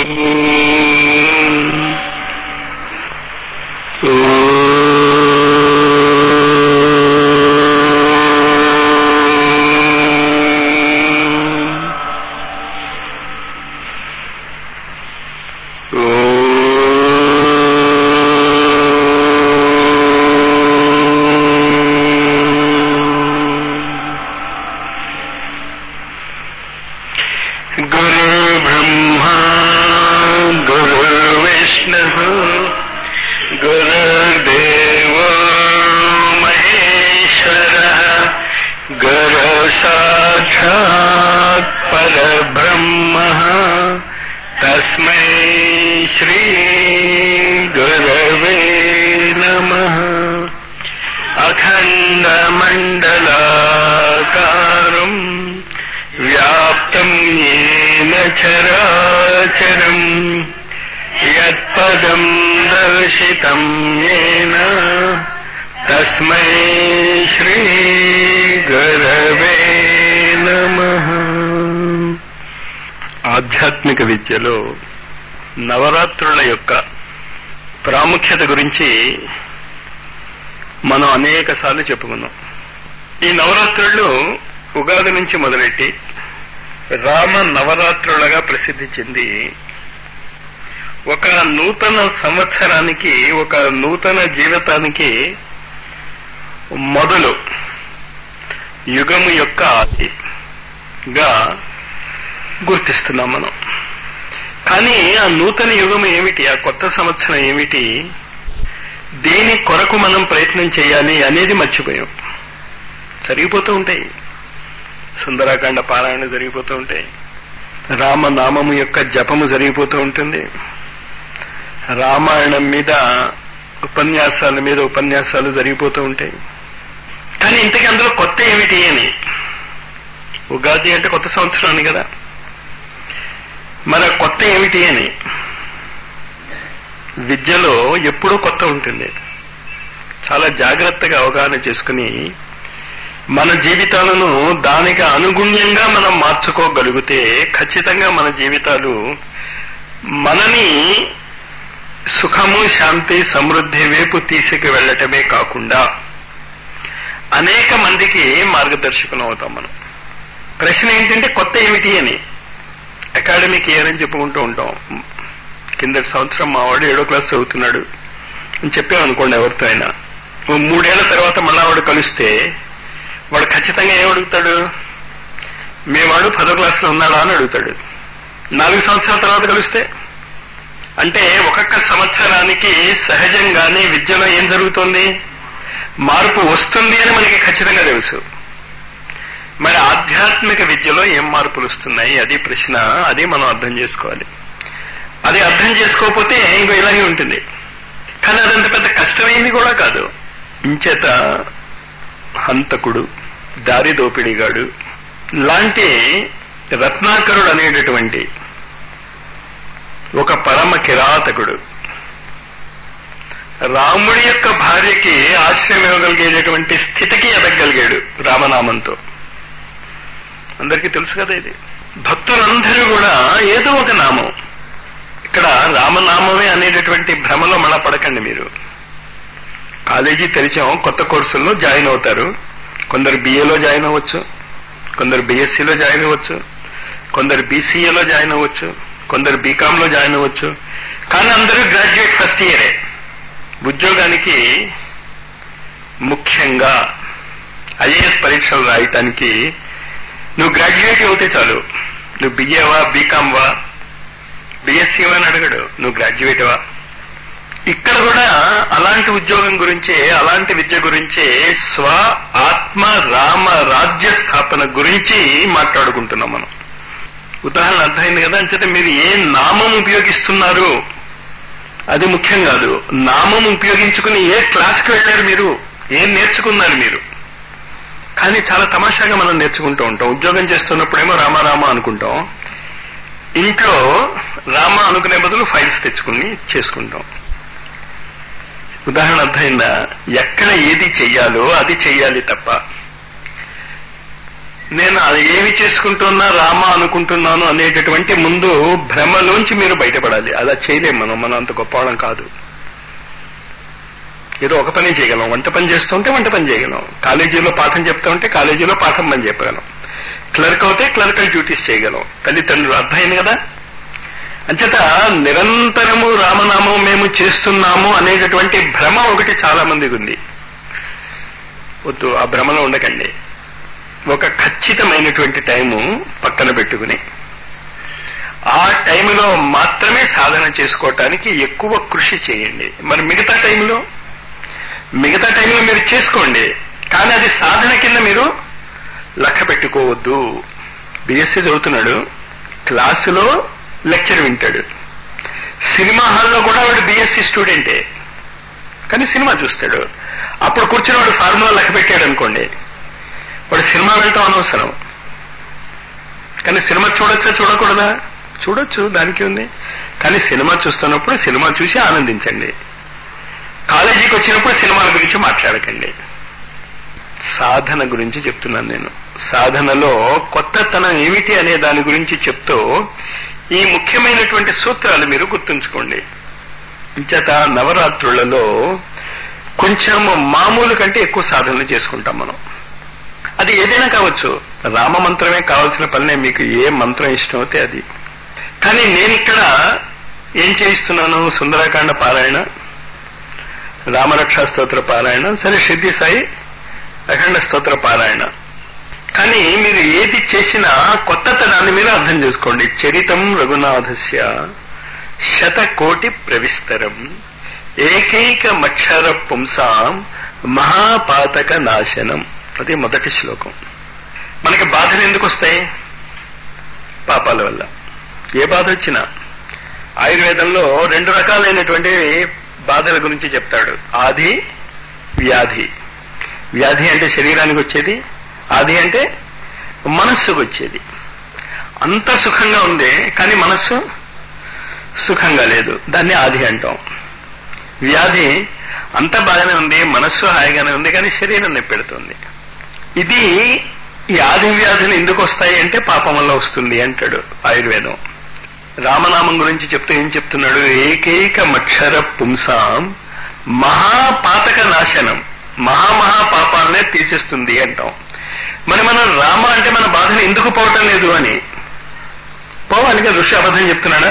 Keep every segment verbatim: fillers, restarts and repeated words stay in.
ఆధ్యాత్మిక విద్యలో నవరాత్రుల యొక్క ప్రాముఖ్యత గురించి మనం అనేక సార్లు చెప్పుకున్నాం. ఈ నవరాత్రులు ఉగాది నుంచి మొదలెట్టి రామ నవరాత్రులుగా ప్రసిద్ధి చెంది ఒక నూతన సంవత్సరానికి, ఒక నూతన జీవితానికి మొదలు, యుగము యొక్క ఆదిగా గుర్తిస్తున్నాం మనం. కానీ ఆ నూతన యుగం ఏమిటి, ఆ కొత్త సంవత్సరం ఏమిటి, దేని కొరకు మనం ప్రయత్నం చేయాలి అనేది మర్చిపోయాం. జరిగిపోతూ ఉంటాయి, సుందరాకాండ పారాయణ జరిగిపోతూ ఉంటాయి, రామనామము యొక్క జపము జరిగిపోతూ ఉంటుంది, రామాయణం మీద ఉపన్యాసాల మీద ఉపన్యాసాలు జరిగిపోతూ ఉంటాయి. కానీ ఇంతకీ అందులో కొత్త ఏమిటి అని, ఉగాది అంటే కొత్త సంవత్సరం అని కదా, మరి కొత్త ఏమిటి అని విద్యలో ఎప్పుడూ కొత్త ఉంటుంది. చాలా జాగ్రత్తగా అవగాహన చేసుకుని మన జీవితాలను దానికి అనుగుణ్యంగా మనం మార్చుకోగలిగితే ఖచ్చితంగా మన జీవితాలు మనని సుఖము, శాంతి, సమృద్ధి వైపు తీసుకు వెళ్ళటమే కాకుండా అనేక మందికి మార్గదర్శకం అవుతాం మనం. ప్రశ్న ఏంటంటే కొత్త ఏమిటి అని. అకాడమిక్ ఇయర్ అని చెప్పుకుంటూ ఉంటాం. కిందటి సంవత్సరం మా వాడు ఏడో క్లాస్ చదువుతున్నాడు అని చెప్పామనుకోండి ఎవరితో అయినా, మూడేళ్ల తర్వాత మళ్ళా వాడు కలిస్తే వాడు ఖచ్చితంగా ఏమడుగుతాడు, మేవాడు పదో క్లాసులో ఉన్నాడా అని అడుగుతాడు. నాలుగు సంవత్సరాల తర్వాత కలిస్తే అంటే ఒక్కొక్క సంవత్సరానికి సహజంగానే విద్యలో ఏం జరుగుతుంది, మార్పు వస్తుంది అని మనకి ఖచ్చితంగా తెలుసు. మరి ఆధ్యాత్మిక విద్యలో ఏం మార్పులు వస్తున్నాయి, అది ప్రశ్న. అది మనం అర్థం చేసుకోవాలి. అది అర్థం చేసుకోకపోతే ఇంకో ఇలాగే ఉంటుంది. కానీ అదంత పెద్ద కష్టమైంది కూడా కాదు. ఇంచేత హంతకుడు, దారి దోపిడిగాడు లాంటి రత్నాకరుడు అనేటటువంటి ఒక పరమ కిరాతకుడు రాముడి యొక్క భార్యకి ఆశ్రయం ఇవ్వగలిగేటటువంటి స్థితికి ఎదగలిగాడు రామనామంతో. అందరికీ తెలుసు కదా ఇది. భక్తులందరూ కూడా ఏదో ఒక నామం, ఇక్కడ రామనామమే అనేటటువంటి భ్రమలో మళ్ళా పడకండి మీరు. కాలేజీ తెరిచాం, కొత్త కోర్సుల్లో జాయిన్ అవుతారు. కొందరు బిఏలో జాయిన్ అవ్వచ్చు, కొందరు బిఎస్సీలో జాయిన్ అవ్వచ్చు, కొందరు బీసీఏలో జాయిన్ అవ్వచ్చు, కొందరు బీకాంలో జాయిన్ అవ్వచ్చు. కానీ అందరూ గ్రాడ్యుయేట్ ఫస్ట్ ఇయరే. ఉద్యోగానికి ముఖ్యంగా ఐఏఎస్ పరీక్షలు రాయటానికి నువ్వు గ్రాడ్యుయేట్ అవుతే చాలు. నువ్వు బిఏవా, బీకాంవా, బిఎస్సీవా అని అడగడు, నువ్వు గ్రాడ్యుయేట్వా. ఇక్కడ కూడా అలాంటి ఉద్యోగం గురించే, అలాంటి విద్య గురించే స్వ ఆత్మ రామ రాజ్య స్థాపన గురించి మాట్లాడుకుంటున్నాం మనం. ఉదాహరణ అర్థమైంది కదా. అంచేత మీరు ఏ నామం ఉపయోగిస్తున్నారు అది ముఖ్యం కాదు. నామం ఉపయోగించుకుని ఏ క్లాస్కి వెళ్ళారు మీరు, ఏం నేర్చుకున్నారు మీరు. కానీ చాలా తమాషాగా మనం నేర్చుకుంటూ ఉంటాం. ఉద్యోగం చేస్తున్నప్పుడేమో రామారామ అనుకుంటాం, ఇంట్లో రామ అనుకునే బదులు ఫైల్స్ తెచ్చుకుని చేసుకుంటాం. ఉదాహరణ అర్థమైందా? ఎక్కడ ఏది చెయ్యాలో అది చెయ్యాలి తప్ప నేను అది ఏమి చేసుకుంటున్నా రామ అనుకుంటున్నాను అనేటటువంటి ముందు భ్రమలోంచి మీరు బయటపడాలి. అలా చేయలేం మనం, మనం అంత గొప్పవాళ్ళం కాదు. ఏదో ఒక పని చేయగలం, వంట పని చేస్తుంటే వంట పని చేయగలం, కాలేజీలో పాఠం చెప్తా ఉంటే కాలేజీలో పాఠం పని చెప్పగలం, క్లర్క్ అవుతే క్లర్కల్ డ్యూటీస్ చేయగలం. తల్లిదండ్రులు అర్థమైంది కదా. అంచేత నిరంతరము రామనామం మేము చేస్తున్నాము అనేటటువంటి భ్రమ ఒకటి చాలా మందికి ఉంది. వద్దు, ఆ భ్రమలో ఉండకండి. ఒక ఖచ్చితమైనటువంటి టైము పక్కన పెట్టుకుని ఆ టైంలో మాత్రమే సాధన చేసుకోవటానికి ఎక్కువ కృషి చేయండి. మరి మిగతా టైంలో మిగతా టైంలో మీరు చేసుకోండి, కానీ అది సాధన కింద మీరు లెక్క పెట్టుకోవద్దు. బిఎస్సీ చదువుతున్నాడు, క్లాసులో లెక్చర్ వింటాడు, సినిమా హాల్లో కూడా వాడు బిఎస్సీ స్టూడెంటే, కానీ సినిమా చూస్తాడు. అప్పుడు కూర్చుని వాడు ఫార్ములా లెక్క పెట్టాడు అనుకోండి, వాడు సినిమా వెళ్ళటం అనవసరం. కానీ సినిమా చూడొచ్చా చూడకూడదా? చూడొచ్చు, దానికి ఉంది. కానీ సినిమా చూస్తున్నప్పుడు సినిమా చూసి ఆనందించండి. కాలేజీకి వచ్చినప్పుడు సినిమాల గురించి మాట్లాడకండి. సాధన గురించి చెప్తున్నాను నేను. సాధనలో కొత్తతనం ఏమిటి అనే దాని గురించి చెప్తూ ఈ ముఖ్యమైనటువంటి సూత్రాలు మీరు గుర్తుంచుకోండి. ఇంచేత నవరాత్రులలో కొంచెం మామూలు కంటే ఎక్కువ సాధనలు చేసుకుంటాం మనం. అది ఏదైనా కావచ్చు, రామ మంత్రమే కావాల్సిన పనినే, మీకు ఏ మంత్రం ఇష్టం అయితే అది. కానీ నేను ఇక్కడ ఏం చేయిస్తున్నాను? సుందరకాండ పారాయణ, రామరక్షా స్తోత్ర పారాయణ, సరే సిద్ధి సాయి అఖండ స్తోత్ర పారాయణ. కానీ మీరు ఏది చేసినా కొత్తతనాన్ని మీరు అర్థం చేసుకోండి. చరితం రఘునాథస్య శతకోటి ప్రవిస్తరం ఏకైక మక్షర పుంసాం మహాపాతక నాశనం. అది మొదటి శ్లోకం. మనకి బాధలు ఎందుకు వస్తాయి? పాపాల వల్ల. ఏ బాధ వచ్చినా ఆయుర్వేదంలో రెండు రకాలైనటువంటి బాధల గురించి చెప్తాడు. ఆది, వ్యాధి. వ్యాధి అంటే శరీరానికి వచ్చేది, ఆది అంటే మనస్సుకు వచ్చేది. అంత సుఖంగా ఉంది కానీ మనస్సు సుఖంగా లేదు, దాన్ని ఆది అంటాం. వ్యాధి అంత బాగానే ఉంది, మనస్సు హాయిగానే ఉంది, కానీ శరీరం నొప్పెడుతుంది. ఇది ఈ ఆది వ్యాధులు ఎందుకు వస్తాయి అంటే పాపం వల్ల వస్తుంది అంటాడు ఆయుర్వేదం. రామనామం గురించి చెప్తూ ఏం చెప్తున్నాడు? ఏకైక మక్షర పుంసాం మహాపాతక నాశనం, మహామహా పాపాలనే తీసేస్తుంది అంటాం. మరి మనం రామ అంటే మన బాధను ఎందుకు పోవటం లేదు అని పోవాలిగా. ఋషి అబద్ధం చెప్తున్నాడా?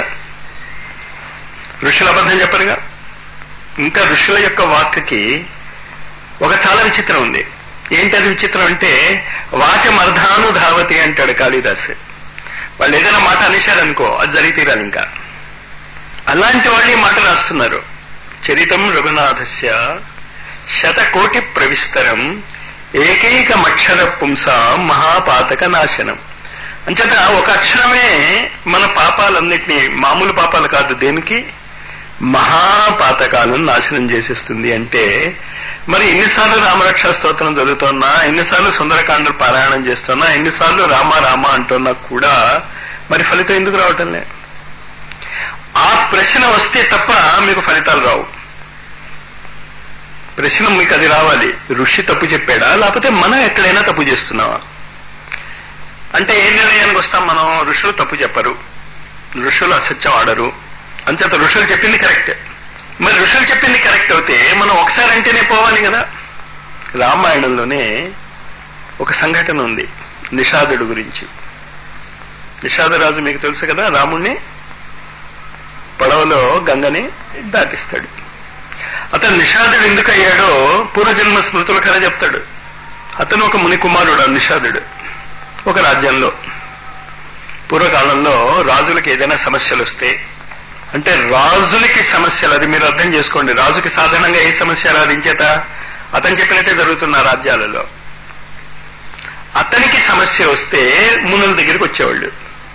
ఋషులు అబద్ధం చెప్పరుగా. ఇంకా ఋషుల యొక్క వాక్కి ఒక చాలా విచిత్రం ఉంది. ఏంటి అది విచిత్రం అంటే, వాచమర్ధాను ధావతి అంటాడు కాళిదాస్. వాళ్ళు ఏదైనా మాట అనేశారనుకో అది జరిగి తీరాలి. ఇంకా అలాంటి వాళ్ళు ఈ మాట రాస్తున్నారు. చరితం రఘునాథస్య శతకోటి ప్రవిస్తరం ఏకైక మక్షర పుంసాం మహాపాతక నాశనం. అంచేత ఒక అక్షరమే మన పాపాలన్నిటినీ, మామూలు పాపాలు కాదు, దేనికి మహాపాతకాలను నాశనం చేసేస్తుంది. అంటే మరి ఎన్నిసార్లు రామరక్షా స్తోత్రం చదువుతున్నా, ఎన్నిసార్లు సుందరకాండలు పారాయణం చేస్తున్నా, ఎన్నిసార్లు రామ రామ అంటున్నా కూడా మరి ఫలితం ఎందుకు రావటం లే? ఆ ప్రశ్న వస్తే తప్ప మీకు ఫలితాలు రావు. ప్రశ్న మీకు అది రావాలి. ఋషి తప్పు చెప్పాడా, లేకపోతే మనం ఎక్కడైనా తప్పు చేస్తున్నావా? అంటే ఏ నిర్ణయానికి వస్తాం మనం? ఋషులు తప్పు చెప్పరు, ఋషులు అసత్యం ఆడరు, అంచేత ఋషులు చెప్పింది కరెక్ట్. మరి ఋషులు చెప్పింది కరెక్ట్ అవుతే మనం ఒకసారి అంటేనే పోవాలి కదా. రామాయణంలోనే ఒక సంఘటన ఉంది నిషాదుడు గురించి. నిషాదరాజు మీకు తెలుసు కదా, రాముణ్ణి పడవలో గంగని దాటిస్తాడు. అతను నిషాదుడు ఎందుకు అయ్యాడో పూర్వజన్మ స్మృతుల కథ చెప్తాడు. అతను ఒక ముని కుమారుడు. నిషాదుడు ఒక రాజ్యంలో, పూర్వకాలంలో రాజులకి ఏదైనా సమస్యలు వస్తే, అంటే రాజులకి సమస్యలు, అది మీరు అర్థం చేసుకోండి. రాజుకి సాధారణంగా ఏ సమస్య రాదించేత అతను చెప్పినట్టే జరుగుతున్న రాజ్యాలలో. అతనికి సమస్య వస్తే మునుల దగ్గరికి వచ్చేవాళ్ళు.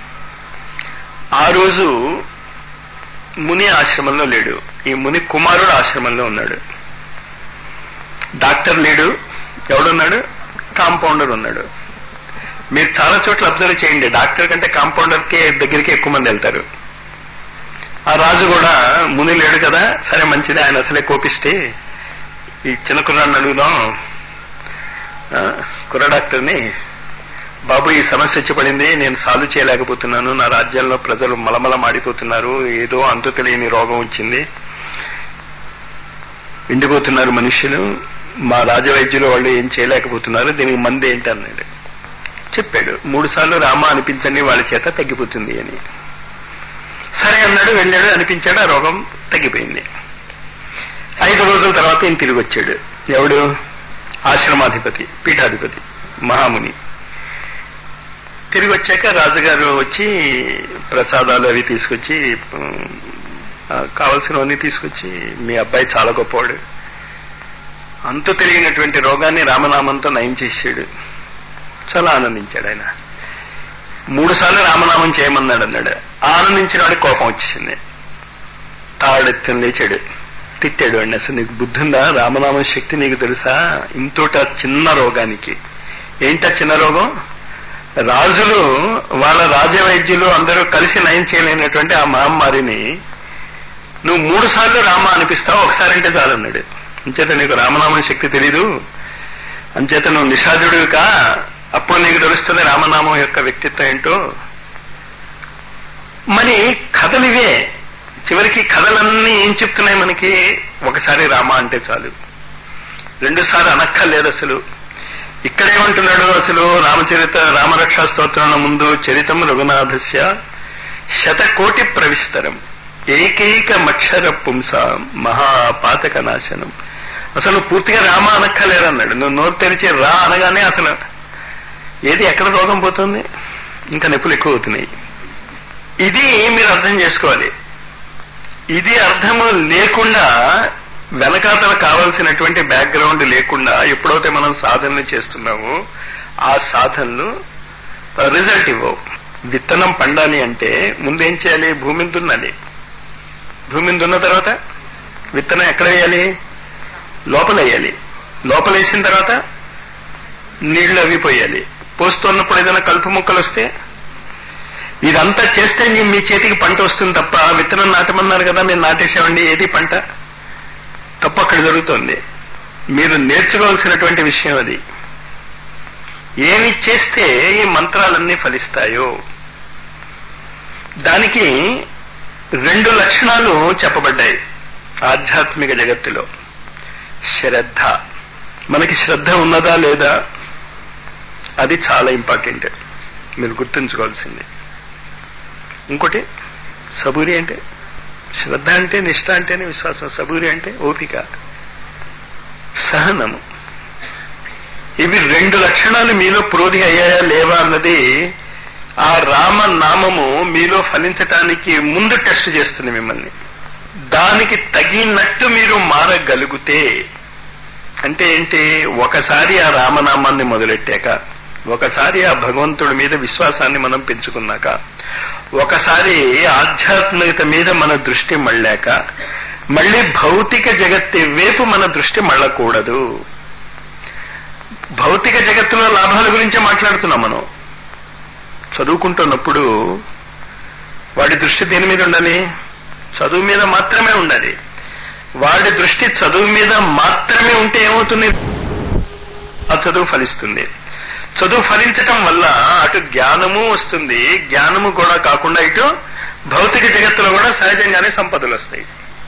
ఆ రోజు ముని ఆశ్రమంలో లేడు, ఈ ముని కుమారుడు ఆశ్రమంలో ఉన్నాడు. డాక్టర్ లేడు, ఎవడున్నాడు? కాంపౌండర్ ఉన్నాడు. మీరు చాలా చోట్ల అబ్జర్వ్ చేయండి, డాక్టర్ కంటే కాంపౌండర్కి దగ్గరికి ఎక్కువ మంది వెళ్తారు. ఆ రాజు కూడా ముని లేడు కదా, సరే మంచిది, ఆయన అసలే కోపిస్తే ఈ చిన్న కుర్రాన్ని అడుగుదాం, కుర్ర డాక్టర్ని బాబు ఈ సమస్య వచ్చి పడింది, నేను సాల్వ్ చేయలేకపోతున్నాను, నా రాజ్యంలో ప్రజలు మలమల మాడిపోతున్నారు, ఏదో అంతు తెలియని రోగం వచ్చింది, ఎండిపోతున్నారు మనుషులు, మా రాజవైద్యులు వాళ్ళు ఏం చేయలేకపోతున్నారు, దీనికి మంది ఏంటి అన్నాడు. చెప్పాడు, మూడు సార్లు రామ అనిపించండి వాళ్ళ చేత తగ్గిపోతుంది అని. సరే అన్నాడు, వెళ్ళాడు, అనిపించాడు, ఆ రోగం తగ్గిపోయింది. ఐదు రోజుల తర్వాత ఈయన తిరిగి వచ్చాడు. ఎవడు? ఆశ్రమాధిపతి, పీఠాధిపతి, మహాముని. తిరిగి వచ్చాక రాజుగారు వచ్చి ప్రసాదాలు అవి తీసుకొచ్చి, కావలసినవన్నీ తీసుకొచ్చి, మీ అబ్బాయి చాలా గొప్పవాడు, అంతు తెలియనటువంటి రోగాన్ని రామనామంతో నయం చేశాడు. చాలా ఆనందించాడు ఆయన. మూడు సార్లు రామనామం చేయమన్నాడు అన్నాడు. ఆనందించిన వాడికి కోపం వచ్చేసింది. తాడెత్తుని లేచాడు, తిట్టాడు అండి. అసలు నీకు బుద్ధుందా? రామనామం శక్తి నీకు తెలుసా? ఇంతోట చిన్న రోగానికి. ఏంటా చిన్న రోగం? రాజులు వాళ్ళ రాజవైద్యులు అందరూ కలిసి నయం చేయలేనటువంటి ఆ మహమ్మారిని నువ్వు మూడు సార్లు రామ అనిపిస్తావు, ఒకసారి అంటే చాలన్నాడు. అంచేత నీకు రామనామం శక్తి తెలీదు, అంచేత నువ్వు నిషాదుడివి కా, అప్పుడు నీకు తెలుస్తుంది రామనామం యొక్క వ్యక్తిత్వం ఏంటో. మరి కథలివే. చివరికి కథలన్నీ ఏం చెప్తున్నాయి మనకి? ఒకసారి రామ అంటే చాలు, రెండు సార్లు అనక్కర్లేదు. అసలు ఇక్కడేమంటున్నాడు? అసలు రామచరిత రామరక్షా స్తోత్రం ముందు చరితం రఘునాథస్య శతకోటి ప్రవిస్తరం ఏకైక మక్షర పుంస మహాపాతక నాశనం. అసలు పూర్తిగా రామ అనక్కర్లేదన్నాడు. నువ్వు నోరు తెరిచి రా అనగానే అసలు ఏది ఎక్కడ రోగం పోతుంది, ఇంకా నొప్పులు ఎక్కువ అవుతున్నాయి. ఇది మీరు అర్థం చేసుకోవాలి. ఇది అర్థము లేకుండా, వెనకాతల కావాల్సినటువంటి బ్యాక్గ్రౌండ్ లేకుండా ఎప్పుడైతే మనం సాధనలు చేస్తున్నామో ఆ సాధనలు రిజల్ట్ ఇవ్వవు. విత్తనం పండాలి అంటే ముందేం చేయాలి? భూమిని దున్నాలి. భూమిని దున్న తర్వాత విత్తనం ఎక్కడ వేయాలి? లోపల వేయాలి. లోపల వేసిన తర్వాత నీళ్లు అవి పోయాలి. పోస్తున్నప్పుడు ఏదైనా కలుపు మొక్కలు వస్తే ఇదంతా చేస్తే మీ చేతికి పంట వస్తుంది తప్ప, విత్తనం నాటమన్నారు కదా మీరు నాటేసామండి, ఏది పంట? తప్పు అక్కడ జరుగుతోంది. మీరు నేర్చుకోవాల్సినటువంటి విషయం అది. ఏమి చేస్తే ఈ మంత్రాలన్నీ ఫలిస్తాయో దానికి రెండు లక్షణాలు చెప్పబడ్డాయి ఆధ్యాత్మిక జగత్తులో. శ్రద్ధ. మనకి శ్రద్ధ ఉన్నదా లేదా అది చాలా ఇంపార్టెంట్, మీరు గుర్తుంచుకోవాల్సింది. ఇంకోటి సబూరి అంటే, శ్రద్ధ అంటే నిష్ఠ అంటేనే విశ్వాసం, సబూరి అంటే ఓపిక, సహనము. ఇవి రెండు లక్షణాలు మీలో ప్రోధి అయ్యాయా లేవా అన్నది ఆ రామనామము మీలో ఫలించటానికి ముందు టెస్ట్ చేస్తుంది మిమ్మల్ని. దానికి తగినట్టు మీరు మారగలిగితే, అంటే ఏంటి? ఒకసారి ఆ రామనామాన్ని మొదలెట్టాక, ఒకసారి ఆ భగవంతుడి మీద విశ్వాసాన్ని మనం పెంచుకున్నాక, ఒకసారి ఆధ్యాత్మికత మీద మన దృష్టి మళ్ళాక, మళ్ళీ భౌతిక జగత్తు వైపు మన దృష్టి మళ్ళకూడదు. భౌతిక జగత్తులో లాభాల గురించే మాట్లాడుతున్నాం మనం. చదువుకుంటున్నప్పుడు వాడి దృష్టి దేని మీద ఉండాలి? చదువు మీద మాత్రమే ఉండాలి. వాడి దృష్టి చదువు మీద మాత్రమే ఉంటే ఏమవుతుంది? ఆ చదువు ఫలిస్తుంది. చదువు ఫలించటం వల్ల అటు జ్ఞానము వస్తుంది, జ్ఞానము కూడా కాకుండా ఇటు భౌతిక జగత్తులో కూడా సహజంగానే సంపదలు వస్తాయి.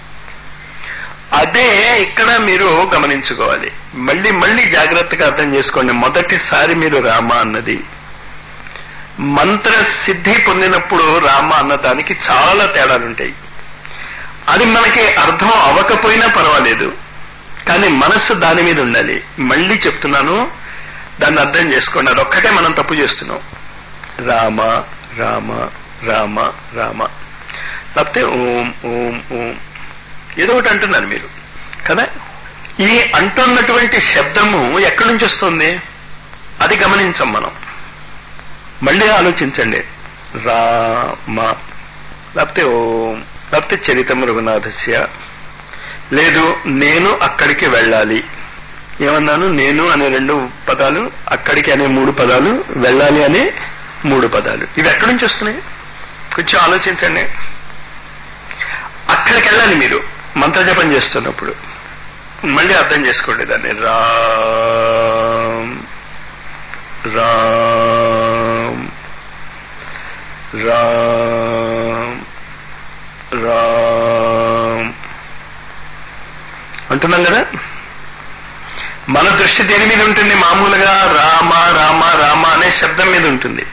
అదే ఇక్కడ మీరు గమనించుకోవాలి. మళ్ళీ మళ్ళీ జాగ్రత్తగా అర్థం చేసుకోండి. మొదటిసారి మీరు రామ అన్నది మంత్ర సిద్ధి పొందినప్పుడు రామ అన్నదానికి చాలా తేడాలుంటాయి. అది మనకి అర్థం అవ్వకపోయినా పర్వాలేదు, కానీ మనస్సు దాని మీద ఉండాలి. మళ్ళీ చెప్తున్నాను, దాన్ని అర్థం చేసుకోండి. అదొక్కటే మనం తప్పు చేస్తున్నాం. రామ రామ రామ రామ, లేకపోతే ఓం ఓం ఓం ఏదో ఒకటి అంటున్నారు మీరు కదా. ఈ అంటున్నటువంటి శబ్దము ఎక్కడి నుంచి వస్తుంది అది గమనించం మనం. మళ్ళీ ఆలోచించండి. రామ, లేకపోతే ఓం, లేకపోతే చరితం రఘునాథస్య, లేదు నేను అక్కడికి వెళ్ళాలి. ఏమన్నాను? నేను అనే రెండు పదాలు, అక్కడికి అనే మూడు పదాలు, వెళ్ళాలి అనే మూడు పదాలు. ఇవి ఎక్కడి నుంచి వస్తున్నాయి? కొంచెం ఆలోచించండి. అక్కడికి వెళ్ళాలి మీరు మంత్రజపం చేస్తున్నప్పుడు. మళ్ళీ అర్థం చేసుకోండి దాన్ని. రామ్ రామ్ రామ్ రామ్ అంటున్నాం కదా. మన దృష్టి దేని మీద ఉంటుంది? మామూలుగా రామ రామ రామ అనే శబ్దం మీద ఉంటుంది.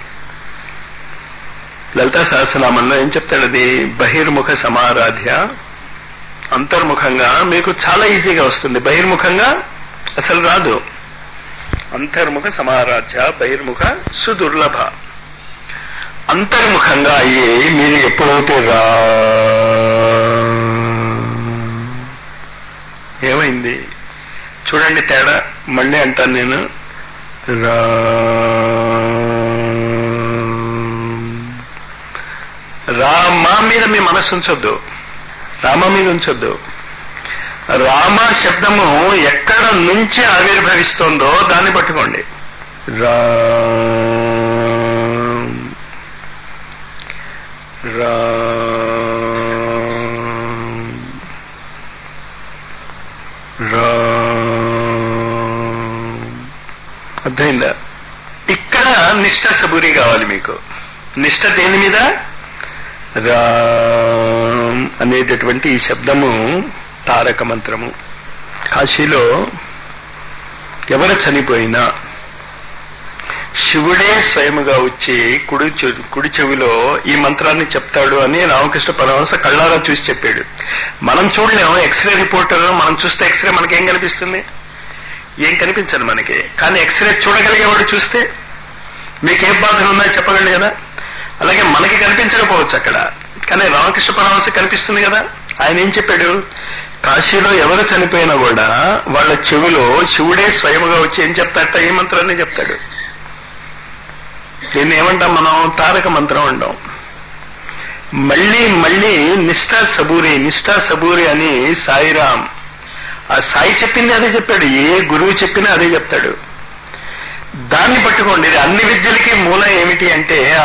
లలితా సహస్రనామంలో ఏం చెప్తాడు? అది బహిర్ముఖ సమారాధ్య. అంతర్ముఖంగా మీకు చాలా ఈజీగా వస్తుంది, బహిర్ముఖంగా అసలు రాదు. అంతర్ముఖ సమారాధ్య, బహిర్ముఖ సుదుర్లభ. అంతర్ముఖంగా అయ్యి మీరు ఎప్పుడైతే రా ఏమైంది చూడండి తేడా. మళ్ళీ అంటాను నేను, రా రామ మీద మీ మనస్సు ఉంచొద్దు, రామ మీద ఉంచొద్దు. రామ శబ్దము ఎక్కడ నుంచి ఆవిర్భవిస్తోందో దాన్ని పట్టుకోండి. రామ్ రామ్ రామ్. అర్థమైందా? ఇక్కడ నిష్ఠ సబూరి కావాలి మీకు. నిష్ఠ దేని మీద? రామ్ అనేటటువంటి ఈ శబ్దము తారక మంత్రము. కాశీలో ఎవరు చనిపోయినా శివుడే స్వయముగా వచ్చి కుడి కుడి చెవిలో ఈ మంత్రాన్ని చెప్తాడు అని రామకృష్ణ పరమహంస కళ్ళారా చూసి చెప్పాడు. మనం చూడలేము. ఎక్స్రే రిపోర్టర్ మనం చూస్తే ఎక్స్రే మనకేం కనిపిస్తుంది? ఏం కనిపించదు మనకి. కానీ ఎక్స్రే చూడగలిగేవాడు చూస్తే మీకేం బాధలు ఉన్నాయో చెప్పగలడు కదా. అలాగే మనకి కనిపించకపోవచ్చు అక్కడ, కానీ రామకృష్ణ పరమహంస కనిపిస్తుంది కదా. ఆయన ఏం చెప్పాడు? కాశీలో ఎవరు చనిపోయినా కూడా వాళ్ళ చెవిలో శివుడే స్వయముగా వచ్చి ఏం చెప్తాడట? ఏ మంత్రాన్ని చెప్తాడు? దీన్ని ఏమంటాం మనం? తారక మంత్రం అంటాం. మళ్ళీ మళ్ళీ నిష్ఠా సబూరి నిష్ఠా సబూరి అని సాయిరామ్, ఆ సాయి చెప్పింది అదే చెప్పాడు. ఏ గురువు చెప్పినా అదే చెప్తాడు. దాన్ని పట్టుకోండి. అన్ని విద్యలకి మూలం ఏమిటి అంటే ఆ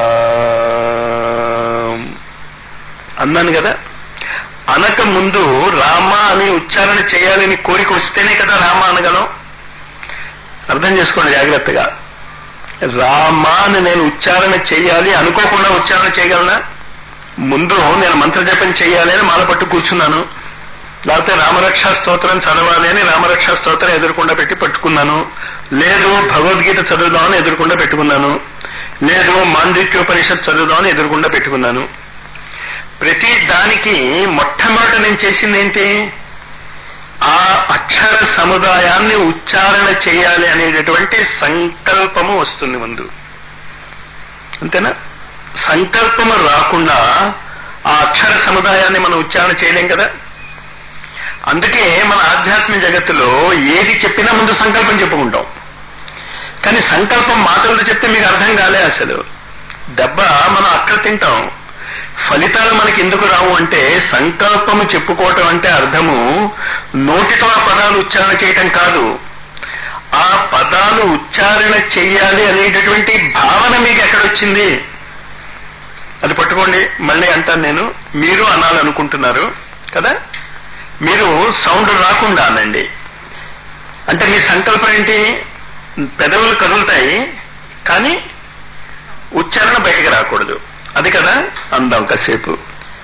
రామ్ అన్నాను కదా. అనక ముందు రామ అని ఉచ్చారణ చేయాలని కోరిక వస్తేనే కదా రామ అనగలం. అర్థం చేసుకోండి జాగ్రత్తగా. రామ అని నేను ఉచ్చారణ చేయాలి అనుకోకుండా ఉచ్చారణ చేయగలనా? ముందు నేను మంత్రజపం చేయాలి అని మాల పట్టు కూర్చున్నాను. లేకపోతే రామరక్షా స్తోత్రం చదవాలి అని రామరక్షా స్తోత్రం ఎదురుకుండా పెట్టి పట్టుకున్నాను. లేదు భగవద్గీత చదువుదామని ఎదురుకుండా పెట్టుకున్నాను. లేదు మాండిక్యోపనిషత్ చదువుదామని ఎదురుకుండా పెట్టుకున్నాను. ప్రతి దానికి మొట్టమొదట నేను చేసింది ఏంటి? ఆ అక్షర సముదాయాన్ని ఉచ్చారణ చేయాలి అనేటటువంటి సంకల్పము వస్తుంది ముందు. అంతేనా? సంకల్పము రాకుండా ఆ అక్షర సముదాయాన్ని మనం ఉచ్చారణ చేయలేం కదా. అందుకే మన ఆధ్యాత్మిక జగత్తులో ఏది చెప్పినా ముందు సంకల్పం చెప్పుకుంటాం. కానీ సంకల్పం మాటలతో చెప్తే మీకు అర్థం కాలే. అసలు దెబ్బ మనం అక్కడ తింటాం. ఫలితాలు మనకి ఎందుకు రావు అంటే సంకల్పము చెప్పుకోవటం అంటే అర్థము నోటితో ఆ పదాలు ఉచ్చారణ చేయటం కాదు. ఆ పదాలు ఉచ్చారణ చెయ్యాలి అనేటటువంటి భావన మీకు ఎక్కడొచ్చింది అది పట్టుకోండి. మళ్ళీ అంటాను నేను, మీరు అనాలనుకుంటున్నారు కదా, మీరు సౌండ్ రాకుండా అనండి. అంటే మీ సంకల్పం ఏంటి? పెదవులు కదులుతాయి కానీ ఉచ్చారణ బయటకు రాకూడదు. అది కదా. అందాం కాసేపు.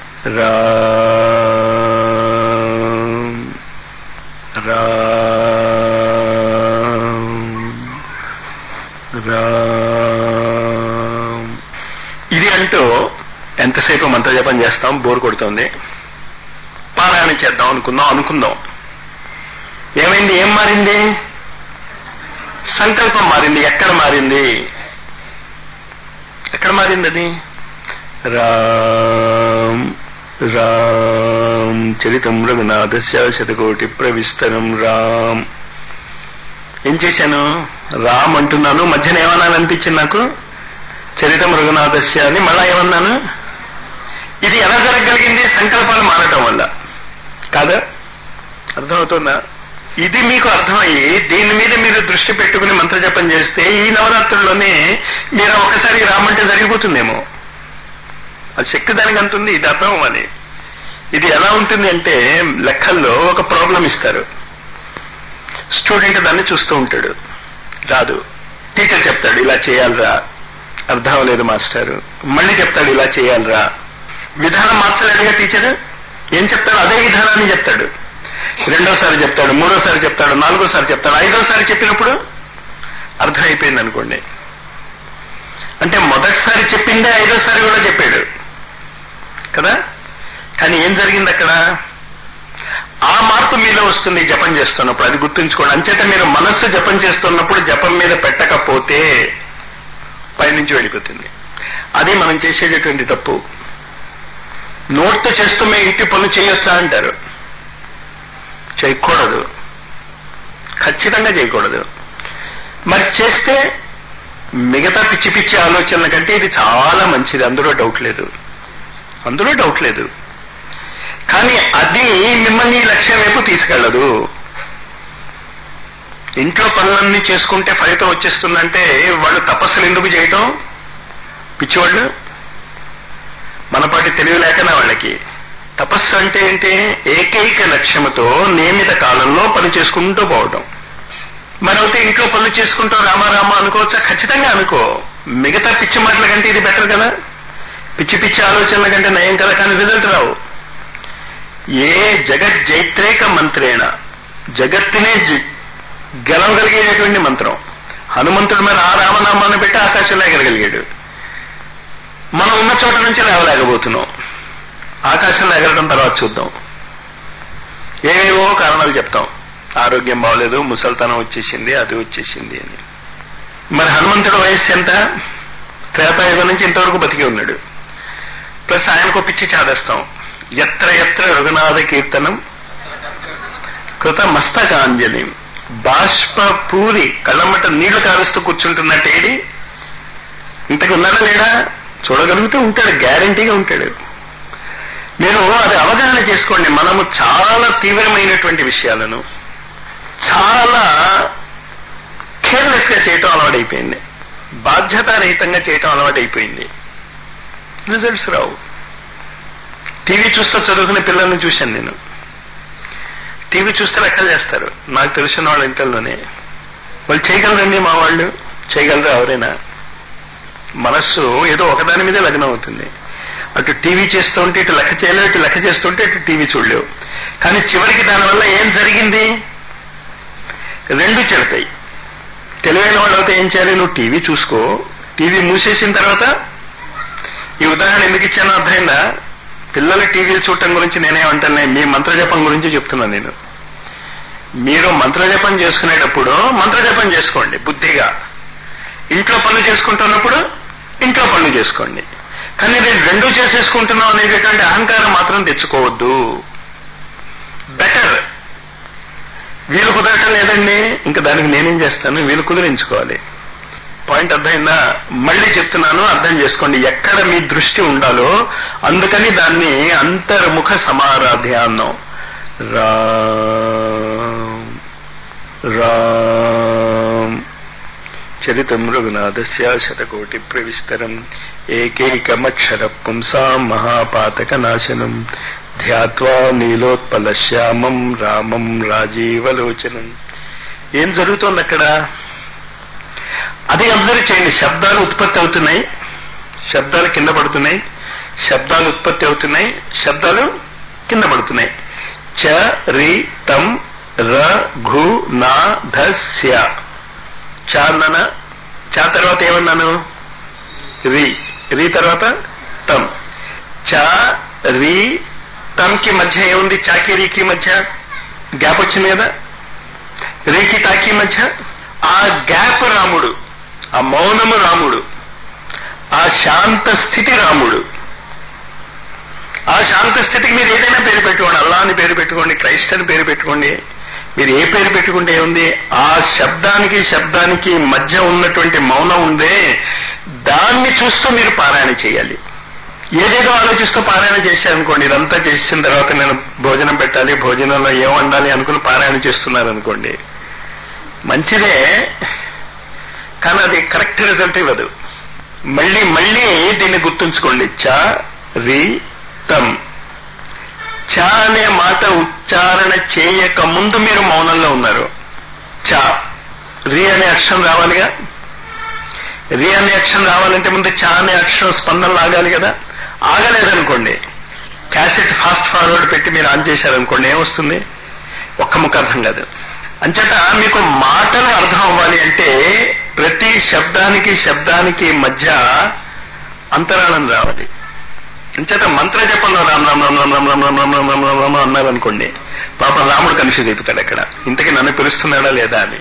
రామ్ రామ్ రామ్. ఇది అంటూ ఎంతసేపు మంత్రజపం చేస్తాం? బోర్ కొడుతుంది. పారాయణం చేద్దాం అనుకుందాం అనుకుందాం ఏమైంది? ఏం మారింది? సంకల్పం మారింది. ఎక్కడ మారింది? ఎక్కడ మారింది అది? రామ్ రామ్ చరితం రఘునాథస్య శతకోటి ప్రవిస్తరం రామ్. ఏం చేశాను? రామ్ అంటున్నాను. మధ్యన ఏమన్నాననిపించింది నాకు? చరితం రఘునాథస్య అని. మళ్ళా ఏమన్నాను? ఇది ఎలా జరగగలిగింది? సంకల్పాలు మారటం వల్ల కాదా? అర్థమవుతుందా? ఇది మీకు అర్థమయ్యి దీని మీద మీరు దృష్టి పెట్టుకుని మంత్రజపం చేస్తే ఈ నవరాత్రుల్లోనే మీరు ఒకసారి రామంటే జరిగిపోతుందేమో. అది శక్తి దానికి అంటుంది. ఇది అర్థం అవ్వాలి. ఇది ఎలా ఉంటుంది అంటే లెక్కల్లో ఒక ప్రాబ్లం ఇస్తారు. స్టూడెంట్ దాన్ని చూస్తూ ఉంటాడు, రాదు. టీచర్ చెప్తాడు ఇలా చేయాలిరా అర్థం అవ్వలేదు మాస్టారు, మళ్ళీ చెప్తాడు ఇలా చేయాలిరా. విధానం మార్చలేదుగా టీచర్, ఏం చెప్తాడు అదే విధానాన్ని చెప్తాడు. రెండోసారి చెప్తాడు, మూడోసారి చెప్తాడు, నాలుగోసారి చెప్తాడు, ఐదోసారి చెప్పినప్పుడు అర్థమైపోయింది అనుకోండి. అంటే మొదటిసారి చెప్పిందే ఐదోసారి కూడా చెప్పాడు కదా. కానీ ఏం జరిగింది అక్కడ? ఆ మార్పు మీలో వస్తుంది జపం చేస్తున్నప్పుడు, అది గుర్తుంచుకోండి. అంచేత మీరు మనస్సు జపం చేస్తున్నప్పుడు జపం మీద పెట్టకపోతే పైనుంచి వెళ్ళిపోతుంది. అది మనం చేసేటటువంటి తప్పు. నోట్తో చేస్తూ మేము ఇంటి పనులు చేయొచ్చా అంటారు. చేయకూడదు, ఖచ్చితంగా చేయకూడదు. మరి చేస్తే మిగతా పిచ్చి పిచ్చి ఆలోచనల కంటే ఇది చాలా మంచిది, అందులో డౌట్ లేదు, అందులో డౌట్ లేదు. కానీ అది మిమ్మల్ని లక్ష్యం వైపు తీసుకెళ్లదు. ఇంట్లో పనులన్నీ చేసుకుంటే ఫలితం వచ్చేస్తుందంటే వాళ్ళు తపస్సులు ఎందుకు చేయటం? పిచ్చివాళ్ళు, మనపాటి తెలివి లేకనా వాళ్ళకి. తపస్సు అంటే ఏంటి? ఏకైక లక్ష్యముతో నియమిత కాలంలో పని చేసుకుంటూ పోవటం. మరైతే ఇంట్లో పనులు చేసుకుంటూ రామారామ అనుకోవచ్చా? ఖచ్చితంగా అనుకో. మిగతా పిచ్చి మాటల కంటే ఇది బెటర్ కదా, పిచ్చి పిచ్చి ఆలోచనల కంటే నయం కదా. కానీ రిజల్ట్ రావు. ఏ జగజ్జైత్రేక మంత్రేణ, జగత్తునే గెలవగలిగేటటువంటి మంత్రం. హనుమంతుడి మీద ఆ రామనామాన్ని పెట్టి ఆకాశంలో ఎగరగలిగాడు. మనం ఉన్న చోట నుంచి లేవలేకపోతున్నాం. ఆకాశంలో ఎగరడం తర్వాత చూద్దాం. ఏవేవో కారణాలు చెప్తాం, ఆరోగ్యం బాగోలేదు, ముసల్తనం వచ్చేసింది, అది వచ్చేసింది అని. మరి హనుమంతుడి వయస్సు ఎంత? త్రేతాయుగం నుంచి ఇంతవరకు బతికి ఉన్నాడు. ప్లస్ ఆయనకు పిచ్చి చాదేస్తాం. ఎత్ర ఎత్ర రఘునాథ కీర్తనం కృత మస్తకాంజలి. బాష్ప పూరి కళ్ళమ్మట నీళ్లు కారుస్తూ కూర్చుంటున్నట్టు ఏది? ఇంతకు ఉన్నాడా లేడా? చూడగలుగుతూ ఉంటాడు, గ్యారంటీగా ఉంటాడు. మీరు అది అవగాహన చేసుకోండి. మనము చాలా తీవ్రమైనటువంటి విషయాలను చాలా కేర్లెస్ గా చేయటం అలవాటైపోయింది, బాధ్యతారహితంగా చేయటం అలవాటైపోయింది. రిజల్ట్స్ రావు. టీవీ చూస్తూ చదువుకునే పిల్లల్ని చూశాను నేను. టీవీ చూస్తే లెక్కలు చేస్తారు. నాకు తెలిసిన వాళ్ళ ఇంటల్లోనే వాళ్ళు చేయగలరండి. మా వాళ్ళు చేయగలరు ఎవరైనా? మనస్సు ఏదో ఒకదాని మీదే లగ్నం అవుతుంది. అటు టీవీ చేస్తూ ఉంటే ఇటు లెక్క చేయలేవు, ఇటు లెక్క చేస్తుంటే ఇటు టీవీ చూడలేవు. కానీ చివరికి దానివల్ల ఏం జరిగింది? రెండు చెడతాయి. తెలివైన వాళ్ళు అయితే ఏం చేయాలి? నువ్వు టీవీ చూసుకో, టీవీ మూసేసిన తర్వాత, ఈ ఉదాహరణ ఎందుకు ఇచ్చానో అర్థమైందా? పిల్లలు టీవీలు చూడటం గురించి నేనేమంటాను, మీ మంత్రజపం గురించి చెప్తున్నాను నేను. మీరు మంత్రజపం చేసుకునేటప్పుడు మంత్రజపం చేసుకోండి బుద్ధిగా. ఇంట్లో పనులు చేసుకుంటున్నప్పుడు ఇంట్లో పనులు చేసుకోండి. కానీ నేను రెండూ చేసేసుకుంటున్నాం అనేటటువంటి అహంకారం మాత్రం తెచ్చుకోవద్దు. బెటర్. వీలు కుదరటం లేదండి, ఇంకా దానికి నేనేం చేస్తాను? వీలు కుదిరించుకోవాలి. పాయింట్ అర్థమైందా? మళ్ళీ చెప్తున్నాను, అర్థం చేసుకోండి. ఎక్కడ మీ దృష్టి ఉండాలో అందుకని దాన్ని అంతర్ముఖ సమారాధ్య అన్నాం. రామ్ రామ్ చరితం రఘునాథస్య శతకోటి ప్రవిస్తరం ఏకైకమక్షర పుంసాం మహాపాతక నాశనం ధ్యాత్వా నీలోత్పలశ్యామం రామం రాజీవలోచనం. ఏం జరుగుతోంది అక్కడ? అది అబ్జర్వ్ చేయండి. శబ్దాలు ఉత్పత్తి అవుతున్నాయి, శబ్దాలు కింద పడుతున్నాయి, శబ్దాలు ఉత్పత్తి అవుతున్నాయి, శబ్దాలు కింద పడుతున్నాయి. చ రి తం రఘునాథస్య. చ అన్నానా? చ తర్వాత ఏమన్నాను? రి. రి తర్వాత తం. చ రి తంకి మధ్య ఏముంది? చాకి రీకి మధ్య గ్యాప్ వచ్చింది కదా. రీకి తాకి మధ్య ఆ గ్యాప్ రాముడు, ఆ మౌనము రాముడు, ఆ శాంత స్థితి రాముడు. ఆ శాంత స్థితికి మీరు ఏదైనా పేరు పెట్టుకోండి, అల్లా అని పేరు పెట్టుకోండి, క్రైస్ట్ అని పేరు పెట్టుకోండి, మీరు ఏ పేరు పెట్టుకుంటే ఏముంది? ఆ శబ్దానికి శబ్దానికి మధ్య ఉన్నటువంటి మౌనం ఉందే, దాన్ని చూస్తూ మీరు పారాయణ చేయాలి. ఏదేదో ఆలోచిస్తూ పారాయణ చేశారనుకోండి, ఇదంతా చేసిన తర్వాత నేను భోజనం పెట్టాలి, భోజనంలో ఏం వండాలి అనుకుని పారాయణ చేస్తున్నారనుకోండి, మంచిదే, కానీ అది కరెక్ట్ రిజల్ట్ ఇవ్వదు. మళ్ళీ మళ్ళీ దీన్ని గుర్తుంచుకోండి. చ రి తం. చ అనే మాట ఉచ్చారణ చేయక ముందు మీరు మౌనంలో ఉన్నారు. చ రి అనే అక్షరం రావాలిగా. రి అనే అక్షరం రావాలంటే ముందు చా అనే అక్షరం స్పందన లాగాలి కదా. ఆగలేదనుకోండి, క్యాసెట్ ఫాస్ట్ ఫార్వర్డ్ పెట్టి మీరు ఆన్ చేశారనుకోండి, ఏమొస్తుంది? ఒక్క ముక్క అర్థం కాదు. అంచేత మీకు మాటలు అర్థం అవ్వాలి అంటే ప్రతి శబ్దానికి శబ్దానికి మధ్య అంతరాళం రావాలి. అంచేత మంత్ర జపంలో రామ్ రామ్ రామ్ రామ్ రామ్ రామ్ రామ్ రామ్ రామ్ రామ్ రామ్ రామ్ అన్నారనుకోండి, పాపం రాముడు కన్ఫ్యూజ్ అయిపోతాడు. అక్కడ ఇంతకీ నన్ను పిలుస్తున్నాడా లేదా అని.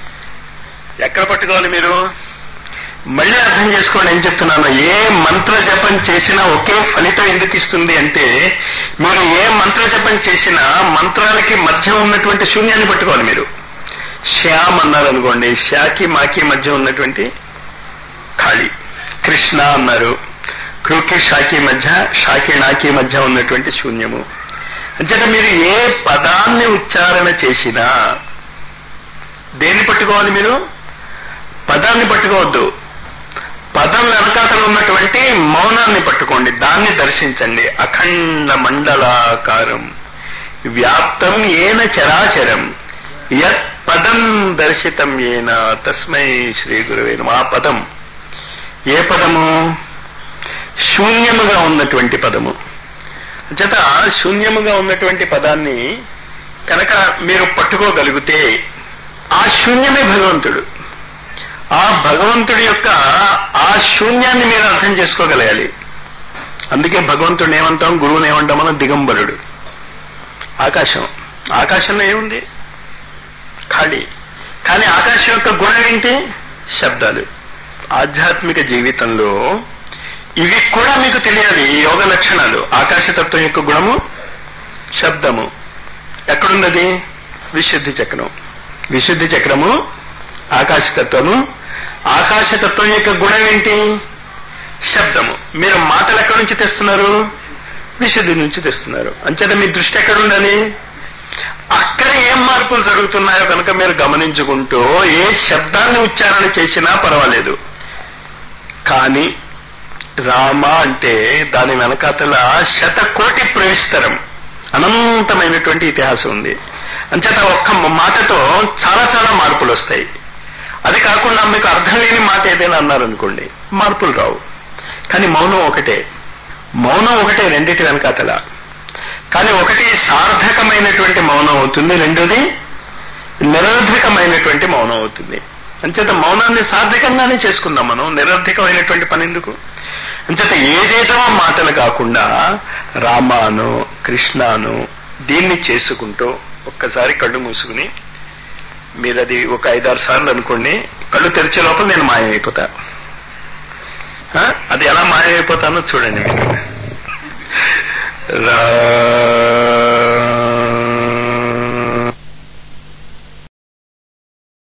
ఎక్కడ పట్టుకోవాలి మీరు? మళ్ళీ అర్థం చేసుకోండి ఏం చెప్తున్నాను. ఏ మంత్ర జపం చేసినా ఒకే ఫలితం ఎందుకు ఇస్తుంది అంటే, మీరు ఏ మంత్ర జపం చేసినా మంత్రాలకి మధ్య ఉన్నటువంటి శూన్యాన్ని పట్టుకోవాలి మీరు. శ్యామ్ అన్నారనుకోండి, శ్యాకి మాకి మధ్య ఉన్నటువంటి ఖాళీ. కృష్ణ అన్నారు, క్రూకి షాకి మధ్య, షాకి నాకి మధ్య ఉన్నటువంటి శూన్యము. అంచేత మీరు ఏ పదాన్ని ఉచ్చారణ చేసినా దేన్ని పట్టుకోవాలి మీరు? పదాన్ని పట్టుకోవద్దు. పదం వెనకాతల ఉన్నటువంటి మౌనాన్ని పట్టుకోండి, దాన్ని దర్శించండి. అఖండ మండలాకారం వ్యాప్తం ఏన చరాచరం యత్ పదం దర్శితం ఏన తస్మై శ్రీ గురువే నమః. ఆ పదం ఏ పదము? శూన్యముగా ఉన్నటువంటి పదము. చేత శూన్యముగా ఉన్నటువంటి పదాన్ని కనుక మీరు పట్టుకోగలిగితే ఆ శూన్యమే భగవంతుడు. ఆ భగవంతుడి యొక్క ఆ శూన్యాన్ని మీరు అర్థం చేసుకోగలగాలి. అందుకే భగవంతుడిని ఏమంటాం, గురువుని ఏమంటాం మనం? దిగంబరుడు. ఆకాశం, ఆకాశంలో ఏముంది? ఖాళీ. కానీ ఆకాశం యొక్క గుణం ఏంటి? శబ్దాలు. ఆధ్యాత్మిక జీవితంలో ఇవి కూడా మీకు తెలియాలి, ఈ యోగ లక్షణాలు. ఆకాశతత్వం యొక్క గుణము శబ్దము. ఎక్కడున్నది? విశుద్ధి చక్రం. విశుద్ధి చక్రము ఆకాశతత్వము. ఆకాశతత్వం యొక్క గుణం ఏంటి? శబ్దము. మీరు మాటలు ఎక్కడి నుంచి తెస్తున్నారు? విశుద్ధి నుంచి తెస్తున్నారు. అంచేత మీ దృష్టి ఎక్కడ ఉండాలి? అక్కడ ఏం మార్పులు జరుగుతున్నాయో కనుక మీరు గమనించుకుంటూ ఏ శబ్దాన్ని ఉచ్చారణ చేసినా పర్వాలేదు. కానీ రామ అంటే దాని వెనకాతల శతకోటి ప్రవిస్తరం, అనంతమైనటువంటి ఇతిహాసం ఉంది. అంచేత ఒక్క మాటతో చాలా చాలా మార్పులు వస్తాయి. అది కాకుండా మీకు అర్థం లేని మాట ఏదైనా అన్నారనుకోండి, మార్పులు రావు. కానీ మౌనం ఒకటే, మౌనం ఒకటే రెండింటి వెనకాతల. కానీ ఒకటి సార్థకమైనటువంటి మౌనం అవుతుంది, రెండోది నిరర్ధకమైనటువంటి మౌనం అవుతుంది. అంచేత మౌనాన్ని సార్థకంగానే చేసుకుందాం మనం, నిరర్ధకమైనటువంటి పని ఎందుకు? అంచేత ఏదేదో మాటలు కాకుండా రామాను కృష్ణాను దీన్ని చేసుకుంటూ ఒక్కసారి కళ్ళు మూసుకుని మీరు అది ఒక ఐదారు సార్లు అనుకోండి. కళ్ళు తెరిచే లోపల నేను మాయమైపోతా. అది ఎలా మాయమైపోతానో చూడండి మీరు. రా